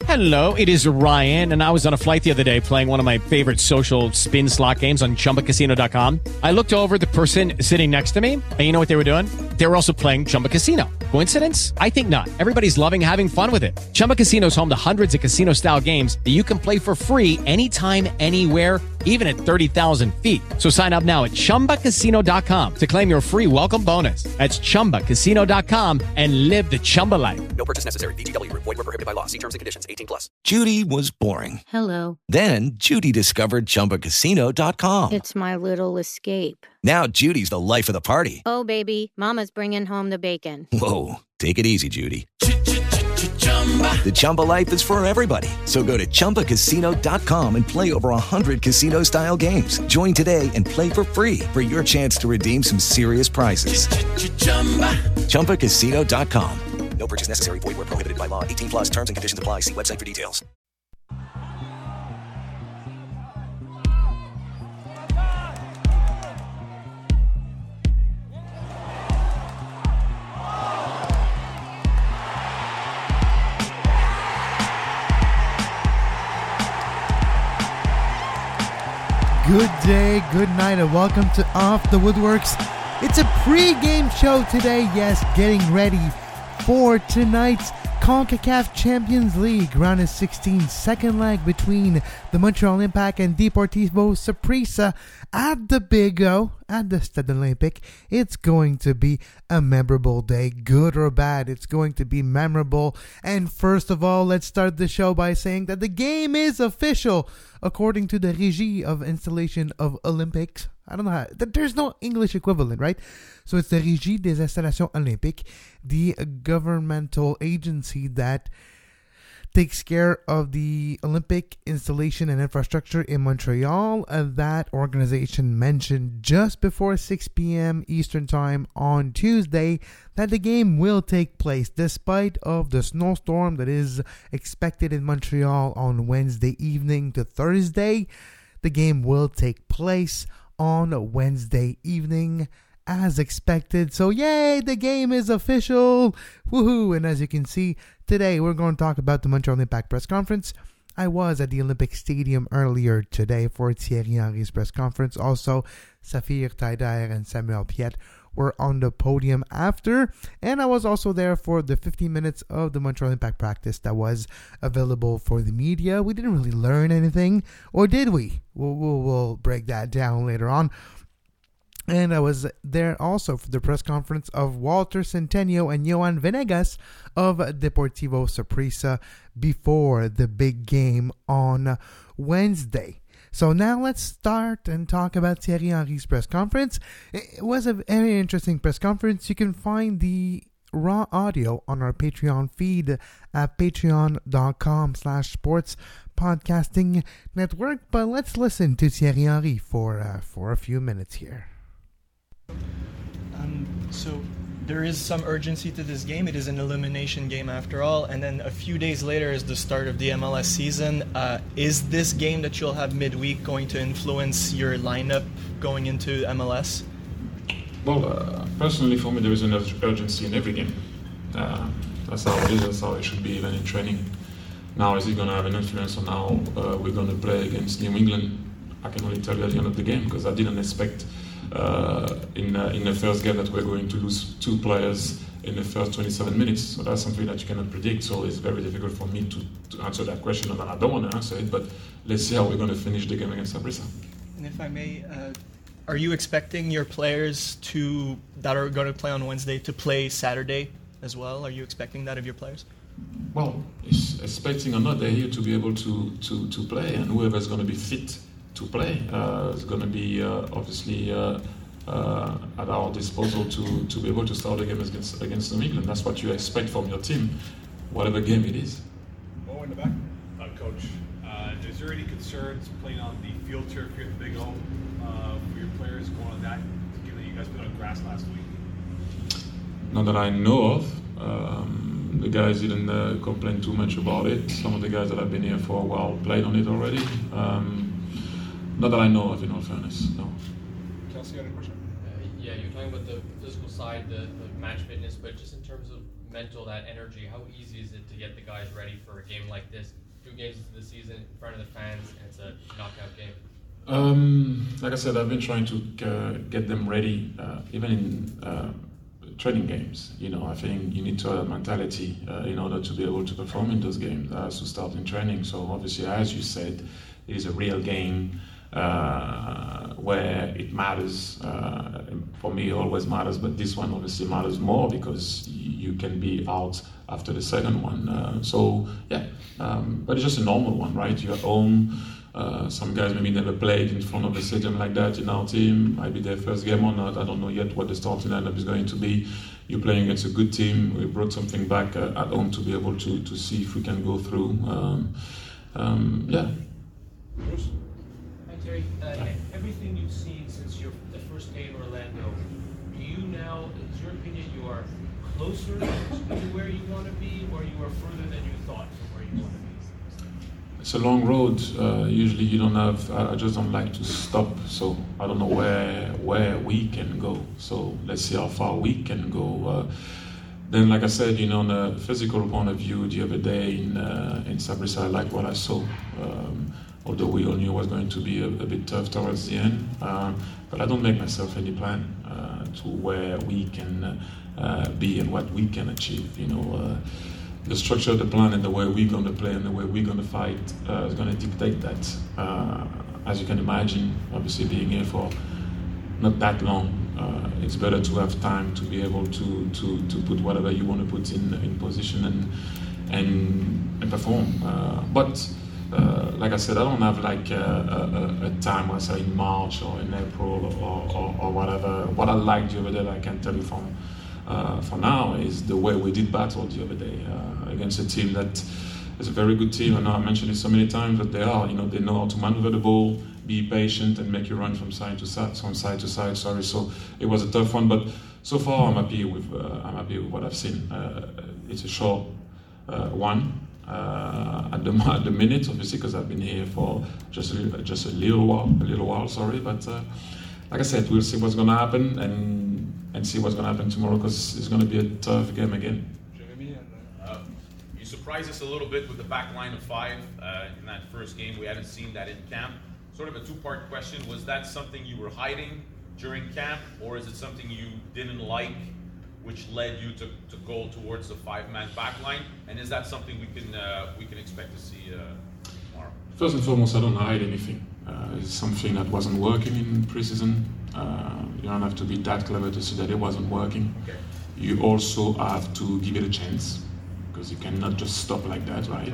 Hello, it is Ryan, and I was on a flight the other day playing one of my favorite social spin slot games on ChumbaCasino.com. I looked over the person sitting next to me, and you know what they were doing? They were also playing Chumba Casino. Coincidence? I think not. Everybody's loving having fun with it. Chumba Casino is home to hundreds of casino-style games that you can play for free anytime, anywhere, even at 30,000 feet. So sign up now at ChumbaCasino.com to claim your free welcome bonus. That's ChumbaCasino.com and live the Chumba life. No purchase necessary. VGW. Void were prohibited by law. See terms and conditions. 18+. Judy was boring. Hello. Then Judy discovered ChumbaCasino.com. It's my little escape. Now Judy's the life of the party. Oh, baby, mama's bringing home the bacon. Whoa, take it easy, Judy. The Chumba life is for everybody. So go to ChumbaCasino.com and play over 100 casino-style games. Join today and play for free for your chance to redeem some serious prizes. ChumbaCasino.com. No purchase necessary. Void were prohibited by law. 18+. Terms and conditions apply. See website for details. Good day, good night, and welcome to Off the Woodworks. It's a pre-game show today, yes, getting ready for tonight's CONCACAF Champions League round of 16, second leg between the Montreal Impact and Deportivo Saprissa at the Big O, at the Stade Olympique. It's going to be a memorable day, good or bad. It's going to be memorable. And first of all, let's start the show by saying that the game is official, according to the Régie of Installation of Olympics. I don't know how, there's no English equivalent, right? So it's the Régie des Installations Olympiques, the governmental agency that takes care of the Olympic installation and infrastructure in Montreal. That organization mentioned just before 6 p.m. Eastern Time on Tuesday that the game will take place despite of the snowstorm that is expected in Montreal on Wednesday evening to Thursday. The game will take place on Wednesday evening as expected. So yay, the game is official. Woohoo. And as you can see, today we're going to talk about the Montreal Impact press conference. I was at the Olympic Stadium earlier today for Thierry Henry's press conference. Also, Saphir Taider and Samuel Piette were on the podium after. And I was also there for the 15 minutes of the Montreal Impact practice that was available for the media. We didn't really learn anything, or did we? We'll break that down later on. And I was there also for the press conference of Walter Centennial and Johan Venegas of Deportivo Saprissa before the big game on Wednesday. So now let's start and talk about Thierry Henry's press conference. It was a very interesting press conference. You can find the raw audio on our Patreon feed at patreon.com/sports podcasting network. But let's listen to Thierry Henry for a few minutes here. So there is some urgency to this game. It is an elimination game after all, and then a few days later is the start of the MLS season. Is this game that you'll have midweek going to influence your lineup going into MLS? Well, personally for me there is an urgency in every game. That's how it is, that's how it should be even in training. Now is it going to have an influence on how we're going to play against New England? I can only tell you at the end of the game, because I didn't expect in the first game that we're going to lose two players in the first 27 minutes. So that's something that you cannot predict. So it's very difficult for me to answer that question, and I don't want to answer it, but let's see how we're going to finish the game against Saprissa. And if I may, are you expecting your players that are going to play on Wednesday to play Saturday as well? Are you expecting that of your players? Well, expecting or not, they're here to be able to play, and whoever's going to be fit to play is going to be obviously at our disposal to be able to start the game against New England. That's what you expect from your team, whatever game it is. Oh, in the back, Coach. Is there any concerns playing on the field turf here at the Big O for your players going on that, given that you guys played on grass last week? Not that I know of. The guys didn't complain too much about it. Some of the guys that have been here for a while played on it already. Not that I know of, in all fairness, no. Kelsey, you had a question? Yeah, you're talking about the physical side, the match fitness, but just in terms of mental, that energy, how easy is it to get the guys ready for a game like this? 2 games into the season in front of the fans, and it's a knockout game. Like I said, I've been trying to get them ready, even in training games. I think you need to have a mentality in order to be able to perform in those games as to start in training. So obviously, as you said, it is a real game where it matters. For me, it always matters, but this one obviously matters more because you can be out after the second one. But it's just a normal one, right? You're at home. Some guys maybe never played in front of the stadium like that in our team. Might be their first game or not. I don't know yet what the starting lineup is going to be. You're playing against a good team. We brought something back at home to be able to see if we can go through. Bruce? Hi, Terry. Everything you've seen since the first day in Orlando, is your opinion you are closer to where you want to be, or you are further than you thought from where you want to be? It's a long road. Usually you don't have, I just don't like to stop, so I don't know where we can go. So let's see how far we can go. Then, like I said, on a physical point of view, the other day in Sabrissa, I liked what I saw. Although we all knew it was going to be a bit tough towards the end. But I don't make myself any plan to where we can be and what we can achieve. The structure of the plan and the way we're going to play and the way we're going to fight is going to dictate that. As you can imagine, obviously being here for not that long, it's better to have time to be able to put whatever you want to put in position and perform. But like I said, I don't have like a time, whether say in March or in April or whatever. What I liked the other day, I can tell you for now, is the way we did battle the other day against a team that is a very good team. I know I mentioned it so many times, but they are. They know how to maneuver the ball, be patient, and make you run from side to side. So it was a tough one, but so far I'm happy with what I've seen. It's a short one. At the minute, obviously, because I've been here for just a little while. Sorry, but like I said, we'll see what's going to happen and see what's going to happen tomorrow, because it's going to be a tough game again. Jeremy, you surprised us a little bit with the back line of 5 in that first game. We hadn't seen that in camp. Sort of a 2-part question: was that something you were hiding during camp, or is it something you didn't like, which led you to go towards the 5-man back line? And is that something we can expect to see tomorrow? First and foremost, I don't hide anything. It's something that wasn't working in preseason. You don't have to be that clever to see that it wasn't working. Okay. You also have to give it a chance, because you cannot just stop like that, right?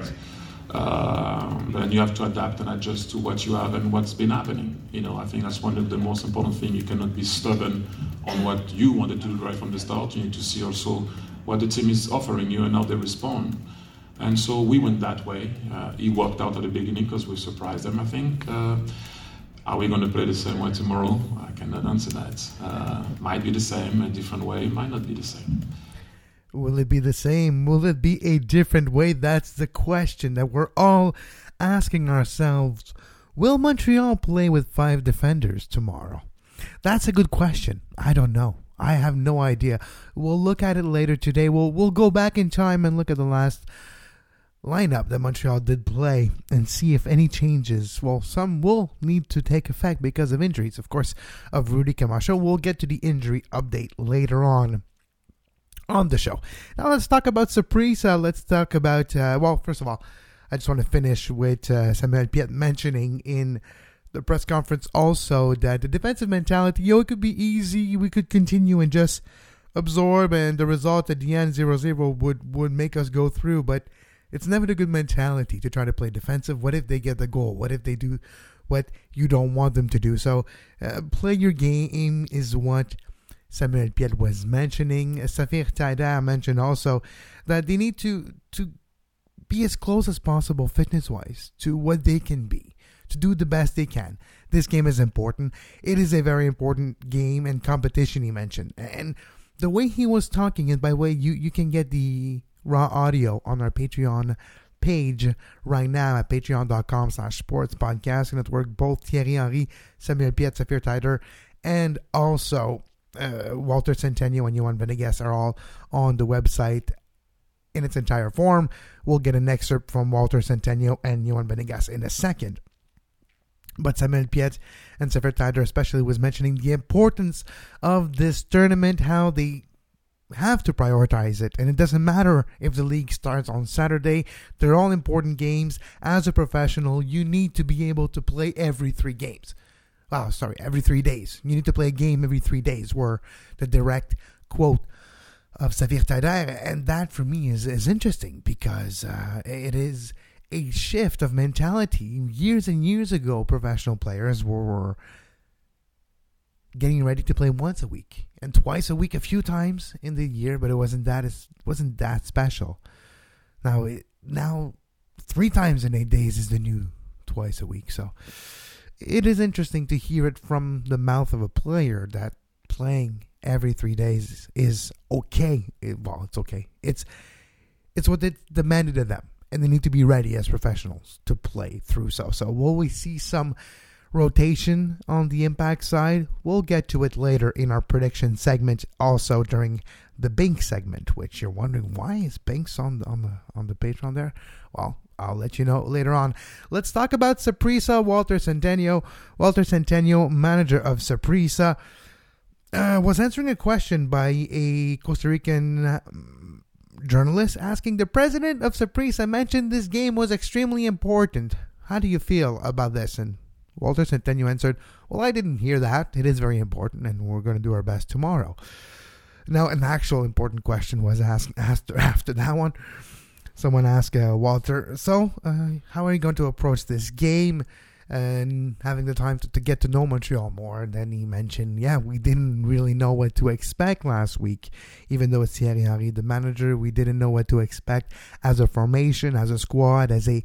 Then you have to adapt and adjust to what you have and what's been happening. I think that's one of the most important things. You cannot be stubborn on what you wanted to do right from the start. You need to see also what the team is offering you and how they respond. And so we went that way. It worked out at the beginning because we surprised them, I think. Are we going to play the same way tomorrow? I cannot answer that. Might be the same, a different way. Might not be the same. Will it be the same? Will it be a different way? That's the question that we're all asking ourselves. Will Montreal play with 5 defenders tomorrow? That's a good question. I don't know. I have no idea. We'll look at it later today. We'll go back in time and look at the last lineup that Montreal did play and see if any changes, some will need to take effect because of injuries, of course, of Rudy Camacho. We'll get to the injury update later on the show. Now let's talk about Saprissa. Let's talk about, first of all, I just want to finish with Samuel Piette mentioning in the press conference also that the defensive mentality, it could be easy, we could continue and just absorb, and the result at the end 0-0 would make us go through, but it's never a good mentality to try to play defensive. What if they get the goal? What if they do what you don't want them to do? So play your game is what Samuel Piette was mentioning. Safir Taider mentioned also that they need to be as close as possible fitness-wise to what they can be, to do the best they can. This game is important. It is a very important game and competition, he mentioned. And the way he was talking, and by the way, you can get the raw audio on our Patreon page right now at patreon.com/sportspodcast network. Both Thierry Henry, Samuel Piette, Safir Taider, and also Walter Centennial and Yohan Venegas are all on the website in its entire form. We'll get an excerpt from Walter Centeno and Yohan Venegas in a second. But Samuel Piette and Sefer Taider especially was mentioning the importance of this tournament, how they have to prioritize it. And it doesn't matter if the league starts on Saturday. They're all important games. As a professional, you need to be able to play every 3 games. Every 3 days. You need to play a game every 3 days, were the direct quote of Sefer Taider. And that for me is interesting because it is a shift of mentality. Years and years ago, professional players were getting ready to play once a week and twice a week a few times in the year, but it wasn't that special. Now 3 times in 8 days is the new twice a week. So it is interesting to hear it from the mouth of a player that playing every 3 days is okay. It's okay. It's what they demanded of them. And they need to be ready as professionals to play through. So will we see some rotation on the Impact side? We'll get to it later in our prediction segment. Also during the Binks segment, which you're wondering, why is Binks on the Patreon there? Well, I'll let you know later on. Let's talk about Saprissa. Walter Centeno, manager of Saprissa, was answering a question by a Costa Rican journalist asking, the president of Saprissa mentioned this game was extremely important. How do you feel about this? And Walter Centeno answered, well, I didn't hear that. It is very important, and we're going to do our best tomorrow. Now, an actual important question was asked after that one. Someone asked Walter, so how are you going to approach this game and having the time to get to know Montreal more? And then he mentioned, we didn't really know what to expect last week. Even though it's Thierry Henry, the manager, we didn't know what to expect as a formation, as a squad, as a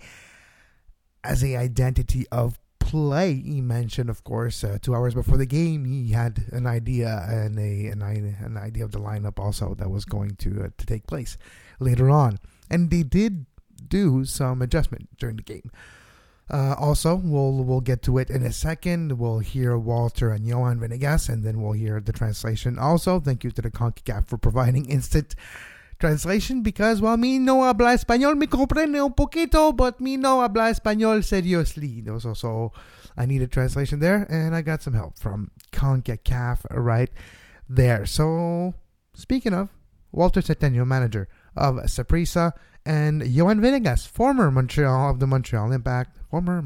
identity of play. He mentioned, of course, 2 hours before the game, he had an idea and an idea of the lineup also that was going to take place later on. And they did do some adjustment during the game. Also, we'll get to it in a second. We'll hear Walter and Yohan Venegas, and then we'll hear the translation. Also, thank you to the CONCACAF for providing instant translation because, well, mi no habla español, me comprende un poquito, but mi no habla español seriously. So I need a translation there, and I got some help from CONCACAF right there. So, speaking of, Walter Centeno, manager of Saprissa, and Yohan Venegas, former Montreal Impact, former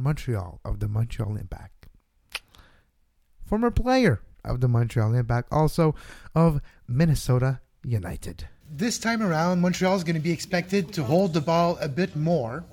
player of the Montreal Impact, also of Minnesota United. This time around, Montreal is going to be expected to hold the ball a bit more.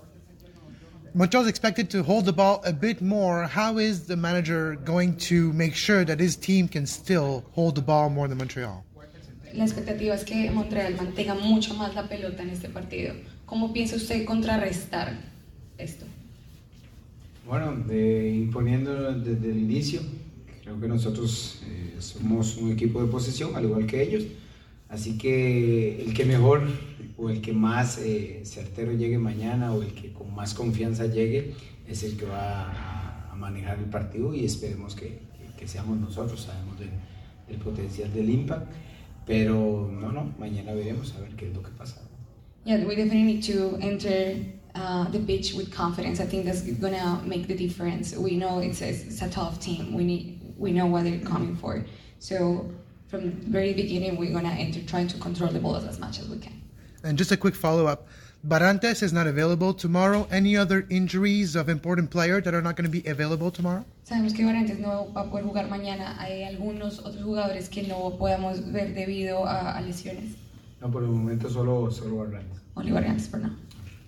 How is the manager going to make sure that his team can still hold the ball more than Montreal? La expectativa es que Montreal mantenga mucho más la pelota en este partido. ¿Cómo piensa usted contrarrestar esto? Bueno, imponiendo desde el inicio. Creo que nosotros somos un equipo de posesión, al igual que ellos. Así que el que mejor o el que más certero llegue mañana o el que con más confianza llegue es el que va a manejar el partido y esperemos que seamos nosotros. Sabemos del potencial del Impact. Pero no, mañana veremos a ver qué es lo que pasa. Yeah, we definitely need to enter the pitch with confidence. I think that's gonna make the difference. We know it's a tough team. We know what they're coming for. So from the very beginning, we're gonna enter trying to control the ball as much as we can. And just a quick follow-up. Barrantes is not available tomorrow. Any other injuries of important players that are not going to be available tomorrow? Sabemos que Barrantes no va a poder jugar mañana. ¿Hay algunos otros jugadores que no podamos ver debido a lesiones? No, por el momento solo Barrantes. Only Barrantes for now.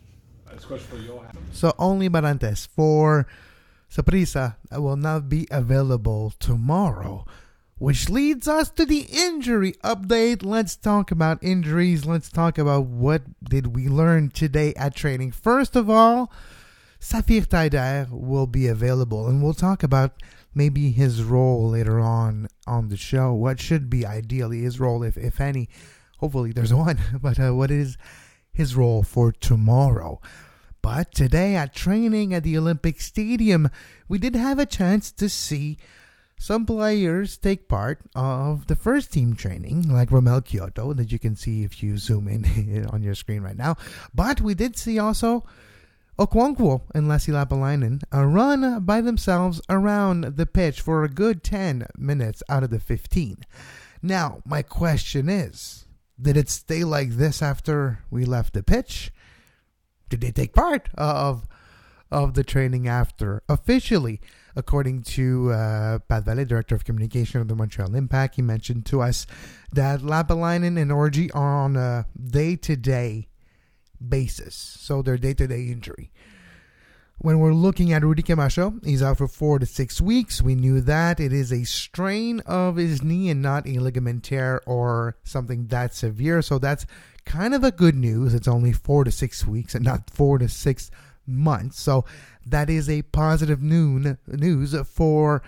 So only Barrantes for Saprissa will not be available tomorrow. Which leads us to the injury update. Let's talk about injuries. Let's talk about what did we learn today at training. First of all, Sefer Taider will be available, and we'll talk about maybe his role later on the show. What should be ideally his role, if any. Hopefully there's one, but what is his role for tomorrow? But today at training at the Olympic Stadium, we did have a chance to see some players take part of the first team training, like Romel Kyoto, that you can see if you zoom in on your screen right now. But we did see also Okonkwo and Lassi Lappalainen run by themselves around the pitch for a good 10 minutes out of the 15. Now, my question is, did it stay like this after we left the pitch? Did they take part of the training after? Officially, according to Pat Valle, Director of Communication of the Montreal Impact, he mentioned to us that Lappalainen and Orji are on a day-to-day basis. So their day-to-day injury. When we're looking at Rudy Camacho, he's out for 4 to 6 weeks. We knew that. It is a strain of his knee and not a ligament tear or something that severe. So that's kind of a good news. It's only 4 to 6 weeks and not 4 to 6 months. So that is a positive news for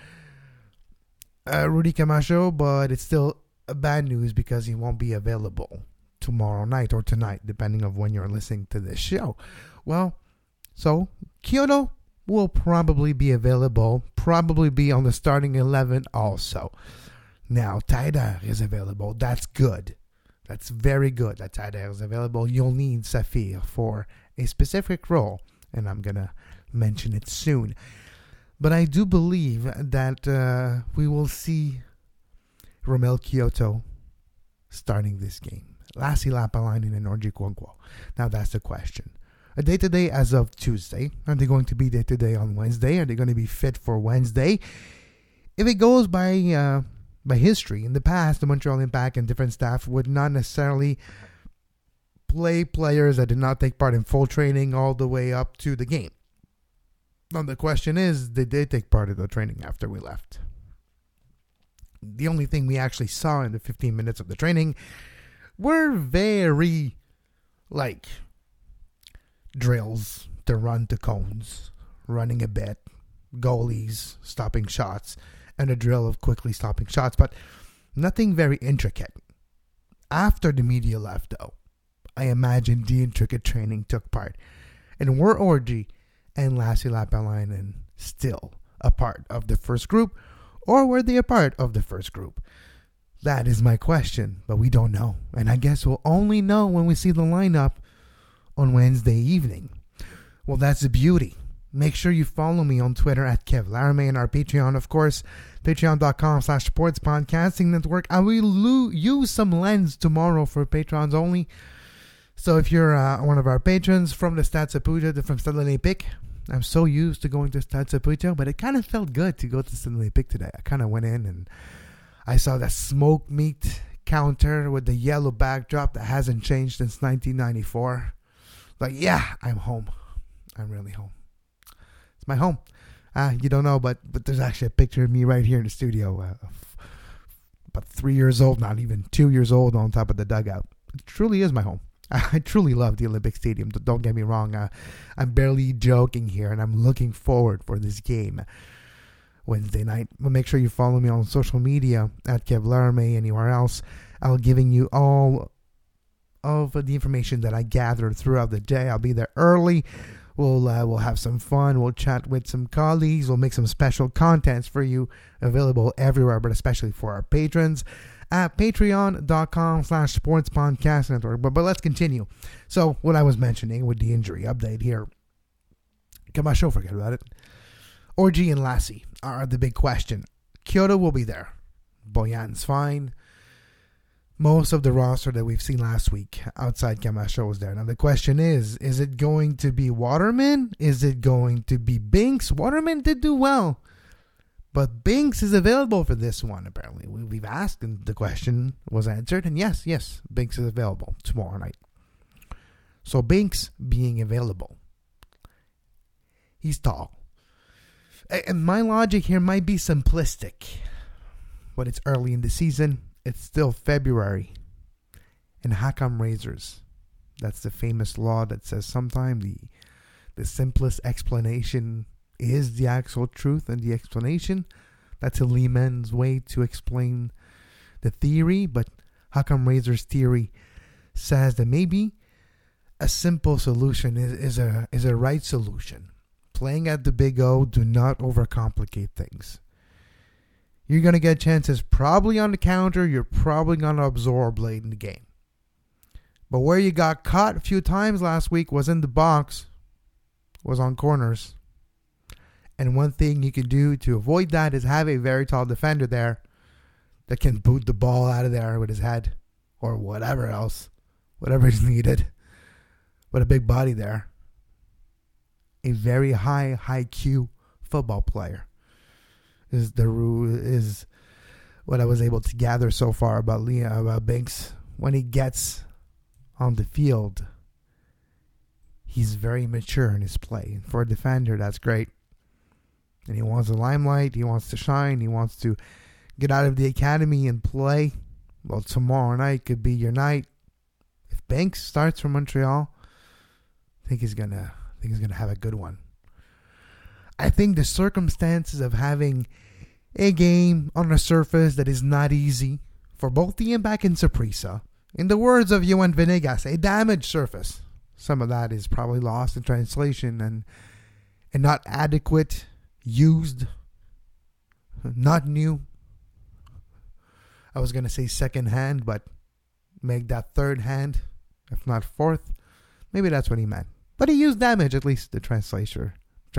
Rudy Camacho, but it's still bad news because he won't be available tomorrow night or tonight, depending on when you're listening to this show. Well, so Kyoto will probably be available, probably be on the starting 11 also. Now, Taider is available. That's good. That's very good that Taider is available. You'll need Safir for a specific role, and I'm going to mention it soon. But I do believe that we will see Romel Kyoto starting this game. Lassi Lappalainen and Orji Okonkwo. Now that's the question. A day-to-day as of Tuesday. Are they going to be day-to-day on Wednesday? Are they going to be fit for Wednesday? If it goes by history, in the past, the Montreal Impact and different staff would not necessarily play players that did not take part in full training all the way up to the game. Now the question is, did they take part in the training after we left? The only thing we actually saw in the 15 minutes of the training were very, drills to run to cones, running a bit, goalies stopping shots, and a drill of quickly stopping shots, but nothing very intricate. After the media left, though, I imagine the intricate training took part. And were Orji and Lassi Lappalainen still a part of the first group, or were they a part of the first group? That is my question, but we don't know. And I guess we'll only know when we see the lineup on Wednesday evening. Well, that's the beauty. Make sure you follow me on Twitter at Kev Laramie and our Patreon, of course, patreon.com/sportspodcasting network. I will use some lens tomorrow for patrons only. So if you're one of our patrons from the Stade Saputo, from Stade Olympique, I'm so used to going to Stade Saputo, but it kind of felt good to go to Stade Olympique today. I kind of went in and I saw that smoked meat counter with the yellow backdrop that hasn't changed since 1994. Yeah, I'm home. I'm really home. It's my home. You don't know, but there's actually a picture of me right here in the studio. About 3 years old, not even 2 years old, on top of the dugout. It truly is my home. I truly love the Olympic Stadium. Don't get me wrong. I'm barely joking here, and I'm looking forward for this game Wednesday night. Well, make sure you follow me on social media at Kev Laramie, anywhere else. I'll be giving you all of the information that I gathered throughout the day. I'll be there early. We'll have some fun. We'll chat with some colleagues. We'll make some special contents for you available everywhere, but especially for our patrons at patreon.com/sportspodcast network. But let's continue. So what I was mentioning with the injury update here. Camacho, forget about it. Orji and Lassi are the big question. Kyoto will be there. Boyan's fine. Most of the roster that we've seen last week outside Camacho is there. Now the question is it going to be Waterman? Is it going to be Binks? Waterman did do well, but Binks is available for this one, apparently. We've asked and the question was answered, and yes, Binks is available tomorrow night. So Binks being available, he's tall. And my logic here might be simplistic, but it's early in the season. It's still February. And Hakam razors. That's the famous law that says sometimes the simplest explanation is the actual truth, and the explanation, that's a layman's way to explain the theory. But Hakam razors theory says that maybe a simple solution is a right solution. Playing at the Big O, do not overcomplicate things. you're going to get chances probably on the counter. You're probably going to absorb late in the game. But where you got caught a few times last week was in the box, was on corners. And one thing you can do to avoid that is have a very tall defender there that can boot the ball out of there with his head or whatever else, whatever is needed. But a big body there. A very high IQ football player is what I was able to gather so far about Binks. When he gets on the field, he's very mature in his play. For a defender, that's great. And he wants the limelight. He wants to shine. He wants to get out of the academy and play. Well, tomorrow night could be your night. If Binks starts for Montreal, I think he's gonna have a good one. I think the circumstances of having a game on a surface that is not easy for both the Impact and Saprissa, in the words of Yohan Venegas, a damaged surface. Some of that is probably lost in translation and not adequate, used, not new. I was going to say second hand, but make that third hand, if not fourth. Maybe that's what he meant. But he used damage, at least the translator.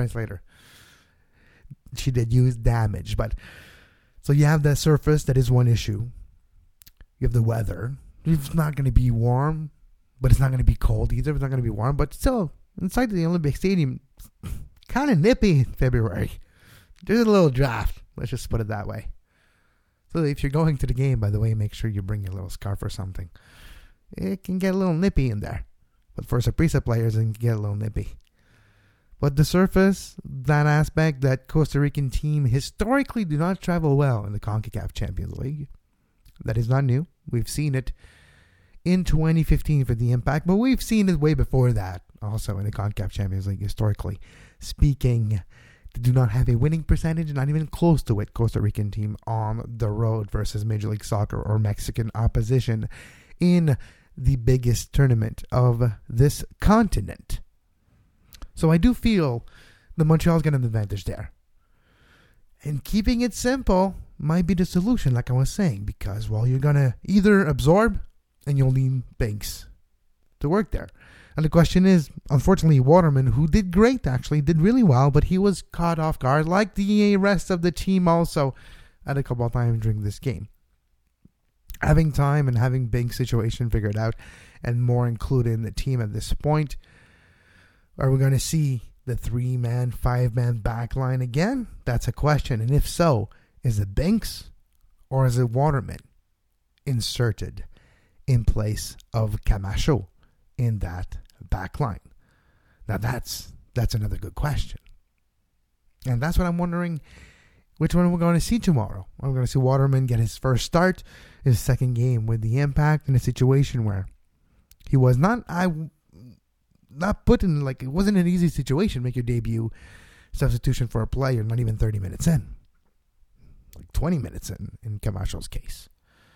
She did use damage. But so you have that surface, that is one issue. You have the weather. It's not going to be warm, but it's not going to be cold either. It's not going to be warm, but still, inside the Olympic Stadium, kind of nippy in February. There's a little draft. Let's just put it that way. So if you're going to the game, by the way, make sure you bring your little scarf or something. It can get a little nippy in there. But for Saprissa players, it can get a little nippy. But the surface, that aspect, that Costa Rican team historically do not travel well in the CONCACAF Champions League. That is not new. We've seen it in 2015 for the Impact, but we've seen it way before that also in the CONCACAF Champions League historically speaking. They do not have a winning percentage, not even close to it, Costa Rican team on the road versus Major League Soccer or Mexican opposition in the biggest tournament of this continent. So I do feel the Montreal's got an advantage there. And keeping it simple might be the solution, like I was saying, because, well, you're going to either absorb and you'll need Binks to work there. And the question is, unfortunately, Waterman, who did great, actually, did really well, but he was caught off guard, like the rest of the team also at a couple of times during this game. Having time and having Binks' situation figured out and more included in the team at this point, are we going to see the 3-man, 5-man back line again? That's a question. And if so, is it Binks or is it Waterman inserted in place of Camacho in that back line? Now that's another good question. And that's what I'm wondering, which one we're going to see tomorrow. Are we going to see Waterman get his first start, his second game with the Impact in a situation where he was not put in, like, it wasn't an easy situation, make your debut substitution for a player not even 30 minutes in. Like 20 minutes in Camacho's case.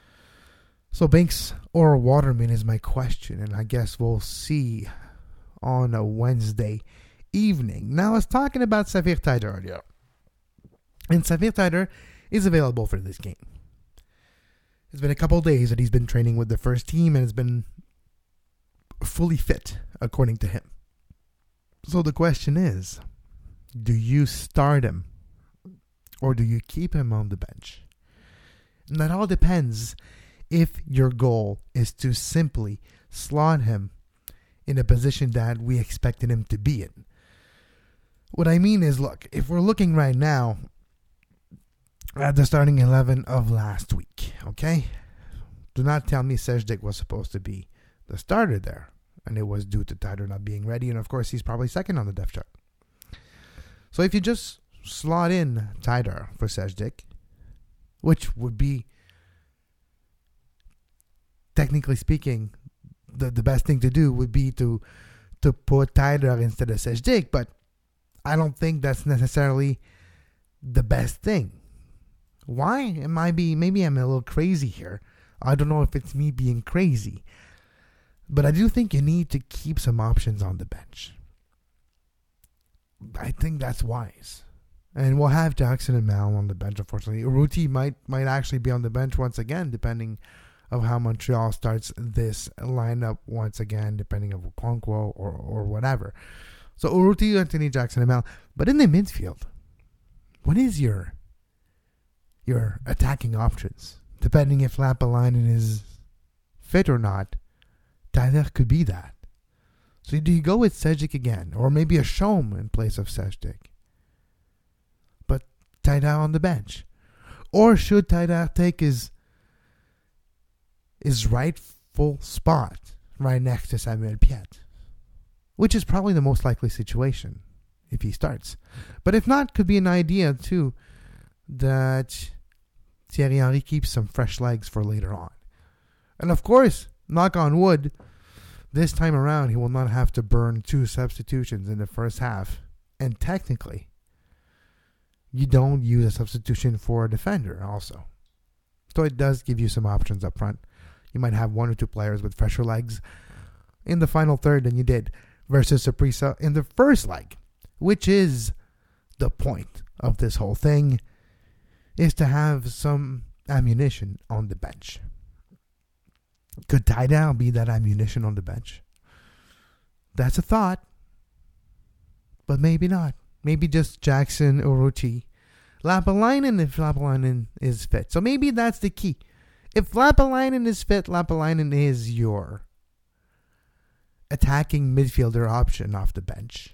So Binks or Waterman is my question, and I guess we'll see on a Wednesday evening. Now, I was talking about Safir Taider earlier. And Safir Taider is available for this game. It's been a couple of days that he's been training with the first team and has been fully fit, according to him. So the question is, do you start him or do you keep him on the bench? And that all depends if your goal is to simply slot him in a position that we expected him to be in. What I mean is, look, if we're looking right now at the starting 11 of last week, okay? Do not tell me Sejdik was supposed to be the starter there, and it was due to Taider not being ready, and of course he's probably second on the depth chart. So if you just slot in Taider for Sejdik, which would be, technically speaking, the best thing to do would be to put Taider instead of Sejdik, but I don't think that's necessarily the best thing. Why? Maybe I'm a little crazy here. I don't know if it's me being crazy. But I do think you need to keep some options on the bench. I think that's wise. And we'll have Jackson and Mal on the bench, unfortunately. Urruti might actually be on the bench once again, depending of how Montreal starts this lineup once again, depending of Okonkwo or whatever. So Urruti, Anthony, Jackson, and Mal. But in the midfield, what is your attacking options? Depending if Lapalainen is fit or not, Tyler could be that. So do you go with Sejic again? Or maybe a Shom in place of Sejic? But Tyler on the bench? Or should Tyler take his rightful spot right next to Samuel Piette? Which is probably the most likely situation if he starts. But if not, could be an idea too that Thierry Henry keeps some fresh legs for later on. And of course, knock on wood, this time around he will not have to burn 2 substitutions in the first half. And technically, you don't use a substitution for a defender also. So it does give you some options up front. You might have 1 or 2 players with fresher legs in the final third than you did versus Saprissa in the first leg, which is the point of this whole thing, is to have some ammunition on the bench. Could Tydal be that ammunition on the bench? That's a thought, but maybe not. Maybe just Jackson, Urruti, Lapalainen if Lapalainen is fit. So maybe that's the key. If Lapalainen is fit, Lapalainen is your attacking midfielder option off the bench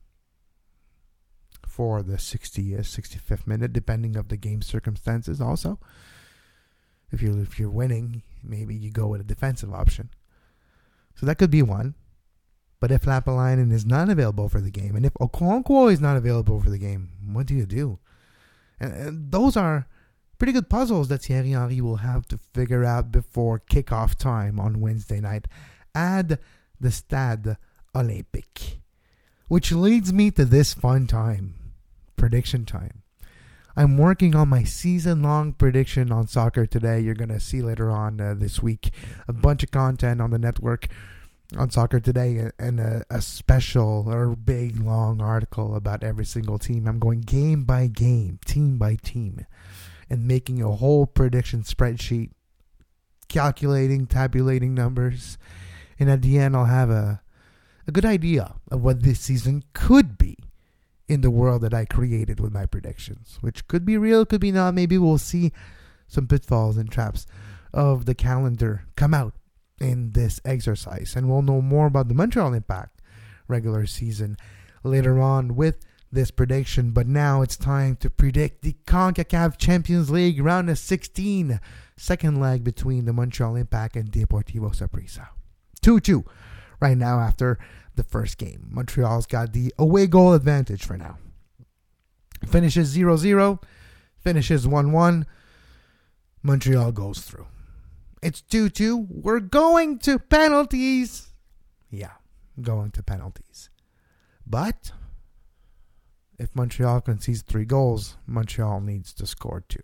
for the 60th, 65th minute, depending of the game circumstances also. If you're winning, maybe you go with a defensive option. So that could be one. But if Lapalainen is not available for the game, and if Okonkwo is not available for the game, what do you do? And those are pretty good puzzles that Thierry Henry will have to figure out before kickoff time on Wednesday night at the Stade Olympique. Which leads me to this fun time, prediction time. I'm working on my season-long prediction on Soccer Today. You're going to see later on this week a bunch of content on the network on Soccer Today and a special or big, long article about every single team. I'm going game by game, team by team, and making a whole prediction spreadsheet, calculating, tabulating numbers. And at the end, I'll have a good idea of what this season could be in the world that I created with my predictions, which could be real, could be not. Maybe we'll see some pitfalls and traps of the calendar come out in this exercise, and we'll know more about the Montreal Impact regular season later on with this prediction. But now it's time to predict the CONCACAF Champions League round of 16, second leg between the Montreal Impact and Deportivo Saprissa. 2-2 right now after the first game. Montreal's got the away goal advantage for now. Finishes 0-0, finishes 1-1. Montreal goes through. It's 2-2. We're going to penalties. Yeah, going to penalties. But if Montreal concedes 3 goals, Montreal needs to score 2.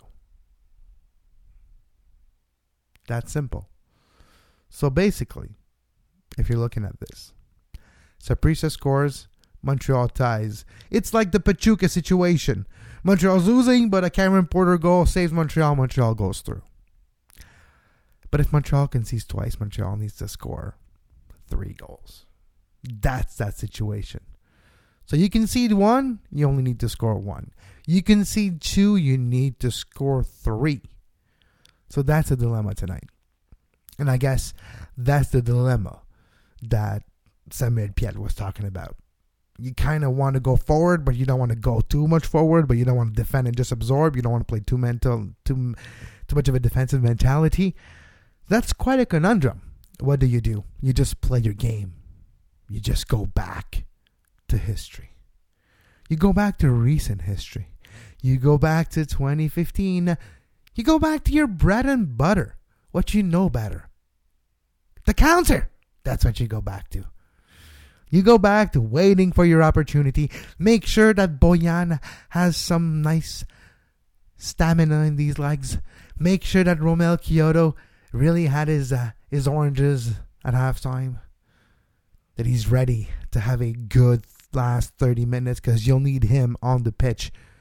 That's simple. So basically, if you're looking at this, Saprissa scores, Montreal ties. It's like the Pachuca situation. Montreal's losing, but a Cameron Porter goal saves Montreal. Montreal goes through. But if Montreal concedes twice, Montreal needs to score 3 goals. That's that situation. So you concede 1, you only need to score 1. You concede 2, you need to score 3. So that's a dilemma tonight. And I guess that's the dilemma that Samuel Piette was talking about. You kind of want to go forward, but you don't want to go too much forward, but you don't want to defend and just absorb. You don't want to play too much of a defensive mentality. That's quite a conundrum. What do? You just play your game. You just go back to history. You go back to recent history. You go back to 2015. You go back to your bread and butter. What you know better. The counter. That's what you go back to. You go back to waiting for your opportunity. Make sure that Boyan has some nice stamina in these legs. Make sure that Romel Kyoto really had his oranges at halftime. That he's ready to have a good last 30 minutes, because you'll need him on the pitch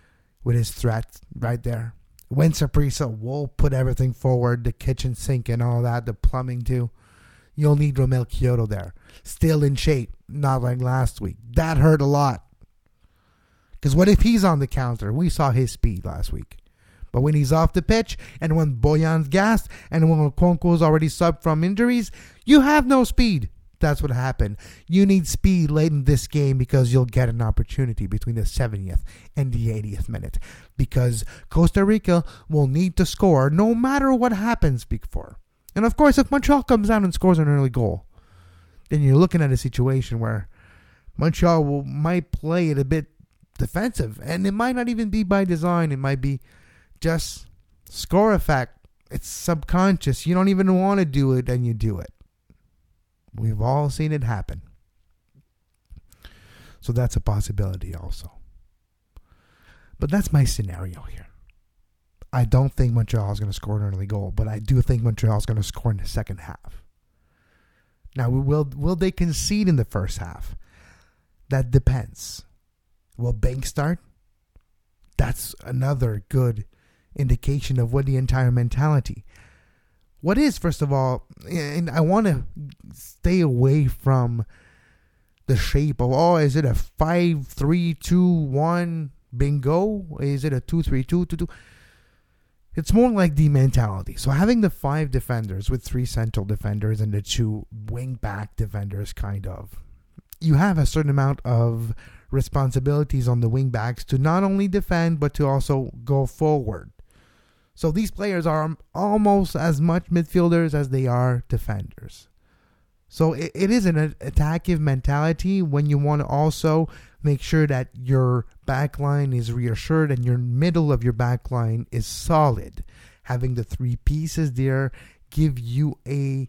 with his threat right there. When Saprissa will put everything forward, the kitchen sink and all that, the plumbing too, you'll need Romel Quioto there. Still in shape, not like last week. That hurt a lot. Because what if he's on the counter? We saw his speed last week. But when he's off the pitch, and when Boyan's gassed, and when Okonkwo's already subbed from injuries, you have no speed. That's what happened. You need speed late in this game because you'll get an opportunity between the 70th and the 80th minute. Because Costa Rica will need to score no matter what happens before. And of course, if Montreal comes out and scores an early goal, then you're looking at a situation where Montreal might play it a bit defensive. And it might not even be by design. It might be just score effect. It's subconscious. You don't even want to do it, and you do it. We've all seen it happen. So that's a possibility also. But that's my scenario here. I don't think Montreal is going to score an early goal, but I do think Montreal is going to score in the second half. Now, will they concede in the first half? That depends. Will Banks start? That's another good indication of what the entire mentality. What is, first of all, and I want to stay away from the shape of, is it a 5-3-2-1 bingo? Is it a 2-3-2-2-2? It's more like the mentality. So having the 5 defenders with 3 central defenders and the 2 wing back defenders, kind of, you have a certain amount of responsibilities on the wing backs to not only defend but to also go forward. So these players are almost as much midfielders as they are defenders. So it is an attacking mentality when you want to also make sure that your back line is reassured and your middle of your back line is solid. Having the 3 pieces there give you a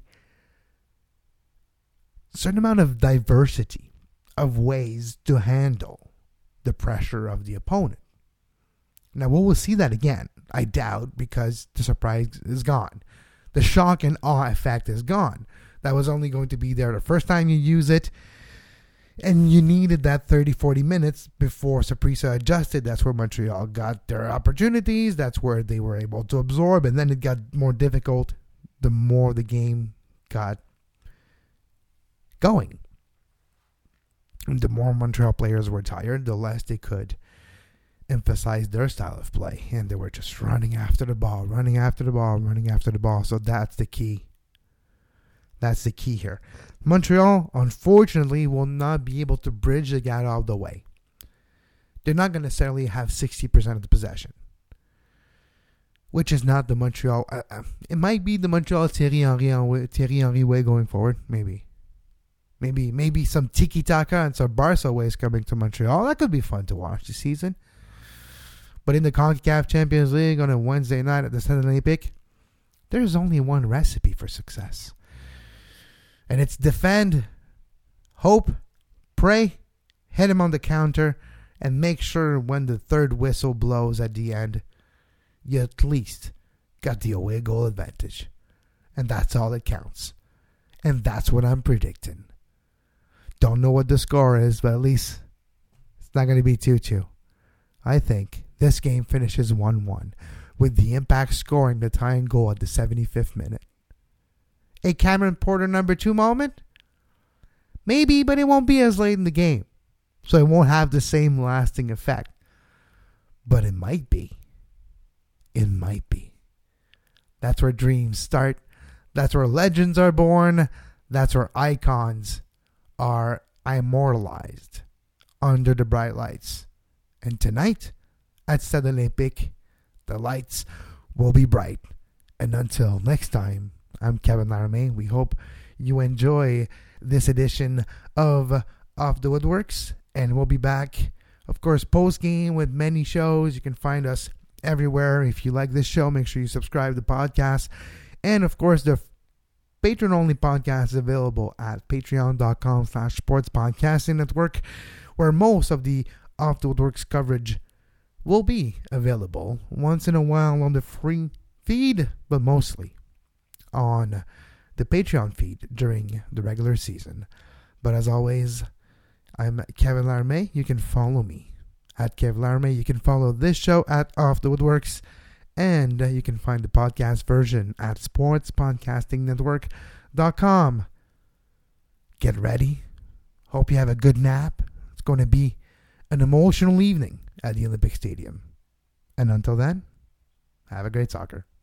certain amount of diversity of ways to handle the pressure of the opponent. Now, we'll see that again. I doubt, because the surprise is gone. The shock and awe effect is gone. That was only going to be there the first time you use it, and you needed that 30-40 minutes before Saprissa adjusted. That's where Montreal got their opportunities. That's where they were able to absorb, and then it got more difficult the more the game got going. And the more Montreal players were tired, the less they could emphasize their style of play, and they were just running after the ball. So that's the key. That's the key here. Montreal, unfortunately, will not be able to bridge the gap all the way. They're not going to necessarily have 60% of the possession, which is not the Montreal. It might be the Montreal Thierry Henry way going forward. Maybe some tiki-taka and some Barca ways coming to Montreal. That could be fun to watch this season. But in the CONCACAF Champions League on a Wednesday night at the Stade Olympique, there's only one recipe for success. And it's defend, hope, pray, hit him on the counter, and make sure when the third whistle blows at the end, you at least got the away goal advantage. And that's all that counts. And that's what I'm predicting. Don't know what the score is, but at least it's not going to be 2-2. I think this game finishes 1-1, with the Impact scoring the tying goal at the 75th minute. A Cameron Porter number 2 moment? Maybe, but it won't be as late in the game, so it won't have the same lasting effect. But it might be. It might be. That's where dreams start. That's where legends are born. That's where icons are immortalized under the bright lights. And tonight, at Stade Olympique, the lights will be bright. And until next time, I'm Kevin Laramé. We hope you enjoy this edition of Off the Woodworks. And we'll be back, of course, post-game with many shows. You can find us everywhere. If you like this show, make sure you subscribe to the podcast. And, of course, the Patreon-only podcast is available at patreon.com/sportspodcasting network, where most of the Off the Woodworks coverage will be available once in a while on the free feed, but mostly on the Patreon feed during the regular season. But as always, I'm Kevin Laramé. You can follow me at Kev Larme. You can follow this show at Off the Woodworks, and you can find the podcast version at sportspodcastingnetwork.com. Get ready. Hope you have a good nap. It's going to be an emotional evening at the Olympic Stadium. And until then, have a great soccer.